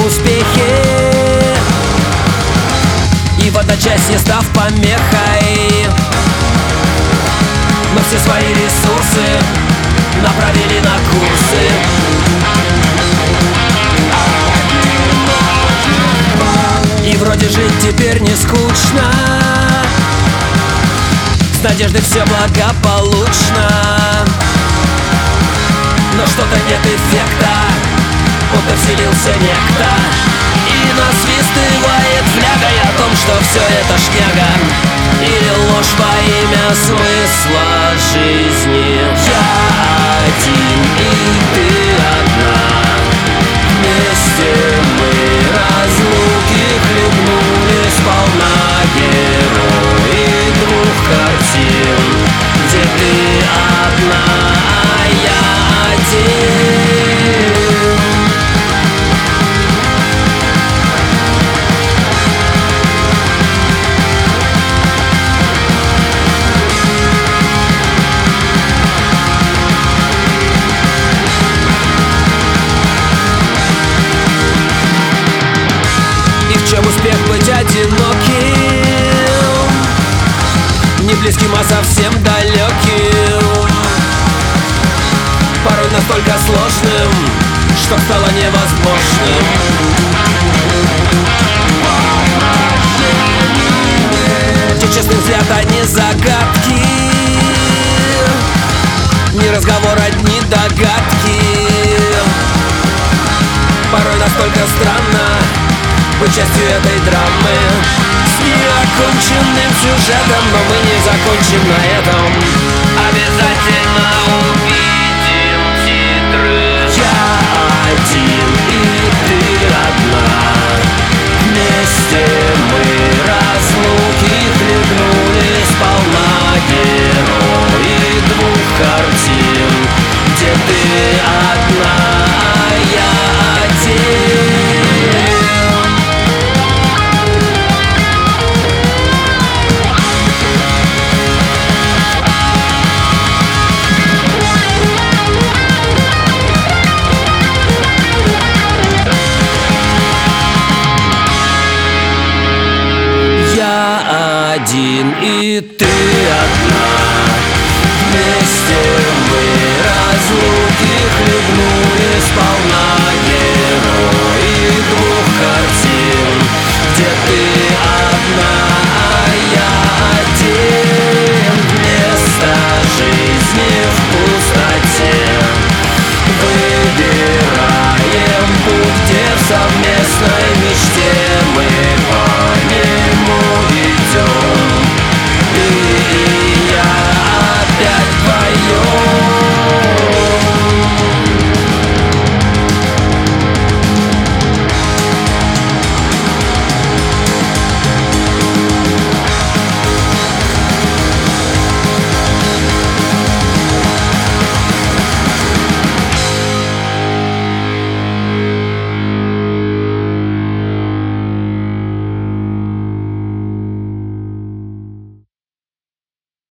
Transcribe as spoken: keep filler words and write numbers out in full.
успехе, и в одночасье став помехой. Но все свои ресурсы направили на курсы. И вроде жить теперь не скучно, с надеждой все благополучно. Но что-то нет эффекта, будто вселился некто и насвистывает флягой о том, что все это шняга или ложь во имя смысла жизни. Я один и ты одна, вместе мы разлуки хлебнули сполна. Герои двух картин, где ты одна, а я один. Чем успех быть одиноким, не близким, а совсем далеким, порой настолько сложным, что стало невозможным. Где честный взгляд, одни загадки, не разговор, одни догадки. Порой настолько странно быть частью этой драмы с неоконченным сюжетом, но мы не закончим на этом. Обязательно увидим титры. Я один и ты одна, вместе мы разлуки хлебнули сполна. Герои двух картин, где ты одна, а я один. Один и ты одна, вместе мы разлуки хлебнули сполна. Герои двух картин, где ты одна,